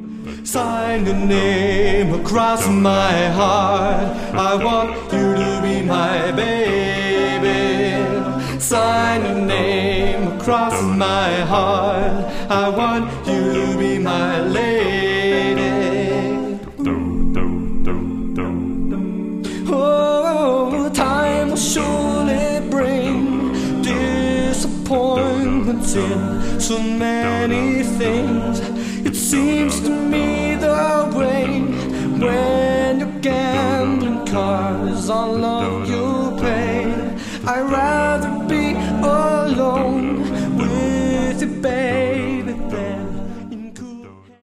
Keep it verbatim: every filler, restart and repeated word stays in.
Sign your name across my heart. I want you to be my baby. Sign your name across my heart. I want you to be my lady. Oh, time will surely bring disappointments in so many things. It seems to me the way when you're gambling cards on love you pay. I rather